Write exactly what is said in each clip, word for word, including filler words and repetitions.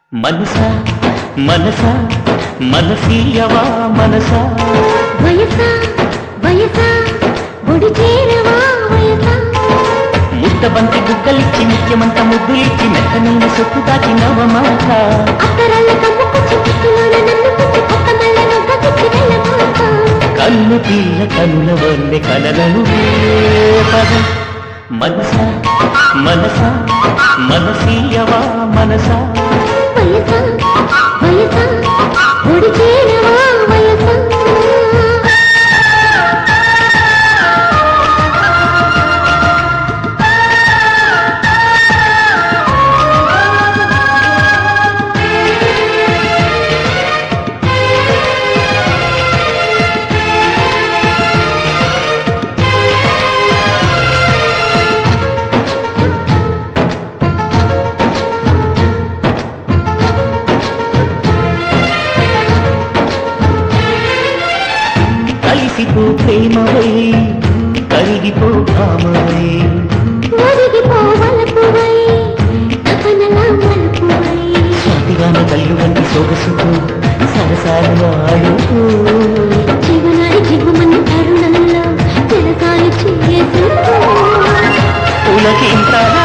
మనసా మనసా మనసీయవా మనసా వయసా వయసా ఒడి చేరవా వయసా ముద్దబంతి బుగ్గలిచ్చి ముఖ్యమంత ముద్దులిచ్చి మెత్తనైన సొత్తు దాచినవ మాట అత్తరాళ్ళ కమ్ముకొచ్చి పిచ్చిలోన నన్ను పుచ్చి కొత్త మల్ల నొగ్గ చిచ్చి వెళ్ళబోతా కన్ను తీయ కనుల వల్లె కలలను పద మనసా మనసా మనసీయవా మనసా వయసా వయసా ఒడి చేరవా వయసా కలిసిపో ప్రేమవై కరిగిపో భామవై ఒదిగిపో వలపువై తపనలా మలుపువై స్వాతిగాన కళ్ళు వంటి సొగసుతో సరసాలు ఆడుతూ జీవనాడి జీవమన్న తరుణంలో తిరగాలి చేస్తూ పులకింతలా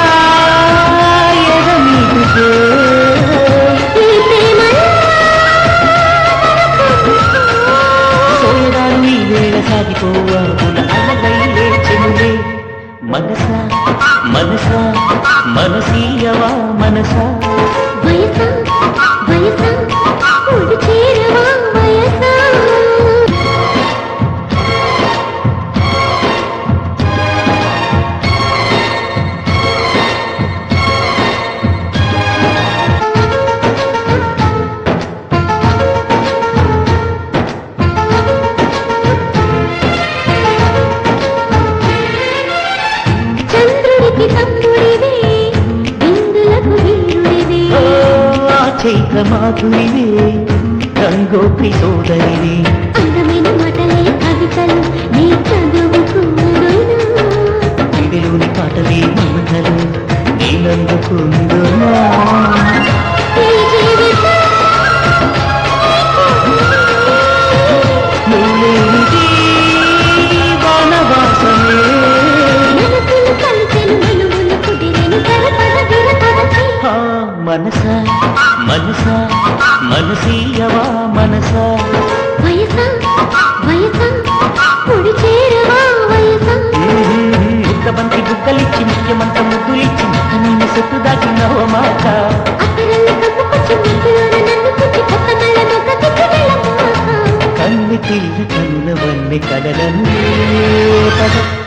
ఎదమీదుతో ఈ ప్రేమలో సోయరాలు ఈ వేళ సాగిపోవాల అలగై లేచెనులే మనసా మనసా మనసీయవా మనసా వయసా వయసా ఒడి చేరవా వయసా చంద్రుడికి తమ్ముడివే బిందులకు వీరుడివే ఓ ఆ చైత్ర మాధురివే గంగోత్రి సోదరివే అందమైన మాటలే కవితలు నీ చదువుకుందునా ఇదిలోని పాటలే మమతలు నేనందుకుందునా ఈ జీవితం నువ్వేమిటి వనవాసమే మనసులు కలిసెను మనువులు కుదిరెను సరపద విరపదచి ఆ మనసా మనసా మనసీయవా మనసా వయసా వయసా పొడి చేరవా వయసా ముద్దబంతి బుగ్గలిచ్చి ముఖ్యమంత ముద్దులిచ్చి మెత్తనైన సొత్తు దాచినవ మాట అత్తరల్ల కమ్ముకొచ్చి ముద్దులోన నన్ను పుచ్చి కొత్త మల్ల నొగ్గ చిచ్చి వెళ్ళబోతా కన్ను తీయ కనుల వల్లె కలలను పద